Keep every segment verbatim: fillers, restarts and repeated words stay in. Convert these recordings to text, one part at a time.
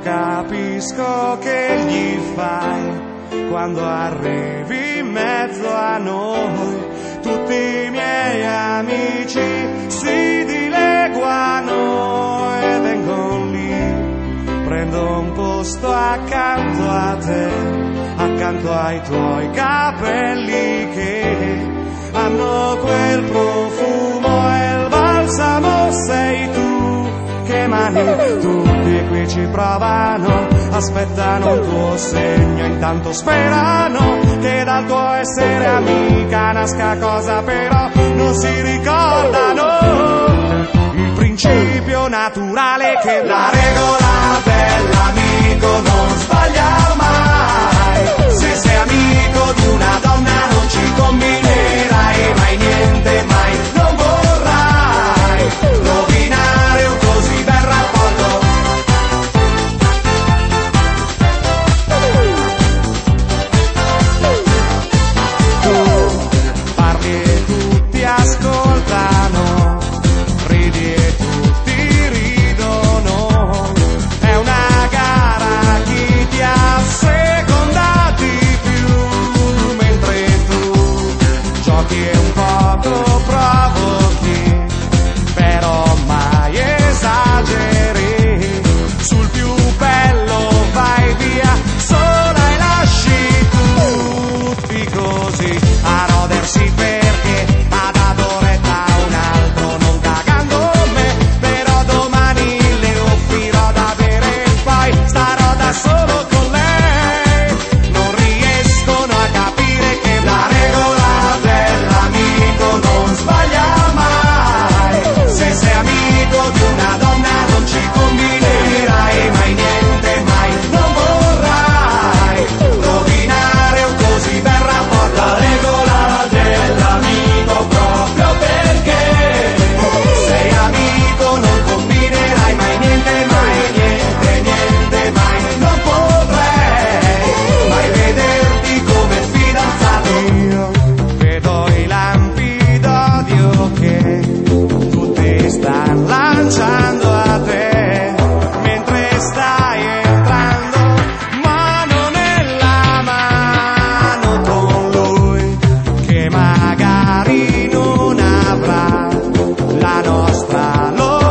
capisco che gli fai quando arrivi in mezzo a noi. Tutti i miei amici si dileguano e vengono lì, prendo un posto accanto a te, accanto ai tuoi capelli che hanno quel profumo e il balsamo sei tu. Che mani, tutti qui ci provano, aspettano il tuo segno, intanto sperano che dal tuo essere amica nasca cosa, però non si ricordano il principio naturale che la regola dell'amico non sbaglia mai. Se sei amico di una donna non ci combinerai mai niente, mai non vorrai rovinare un così bel rapporto. Tu parli e tutti ascoltano, ridi e tutti ridono, è una gara chi ti asseconda di più, mentre tu giochi e un poco provochi, però mai esageri, sul più bello vai via sola e lasci tutti così a rodersi perché ha dato retta a un altro, non cagando me, però domani le offrirò da bere e poi starò da solo con lei. Non riescono a capire che la regola dell'amico non sbaglia mai. Se sei amico di una donna non ci combinerai mai niente, mai non vorrai rovinare un così bel rapporto. La regola dell'amico proprio perché sei amico non combinerai mai niente, mai niente, niente, mai non potrei mai vederti come fidanzato. Io vedo i lampi d'odio che tutti stanno lanciando a te, mentre stai entrando mano nella mano con lui, che magari non avrà la nostra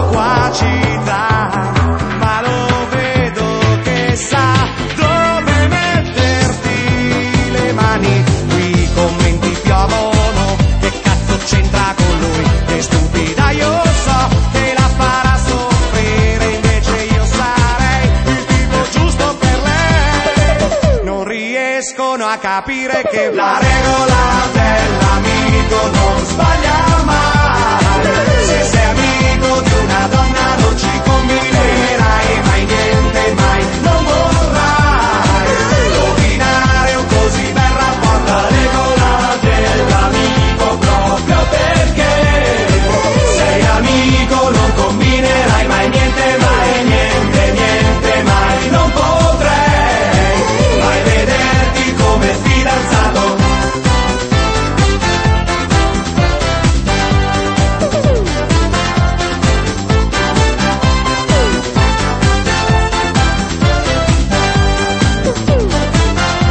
loquacità, ma lo vedo che sa dove metterti le mani. Qui i commenti piovono, che cazzo c'entra con lui, che stupida io so che la farà soffrire, invece io sarei il tipo giusto per lei. Non riescono a capire che la regola dell'amico non sbaglia mai. Se sei amico di una donna non ci combinerai mai niente, mai non vorrai rovinare un così bel rapporto. La regola dell'amico proprio perché sei amico non combinerai mai niente, mai niente, niente, mai non potrei mai vederti come fidanzato.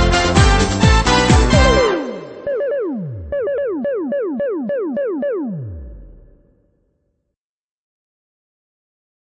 Woo!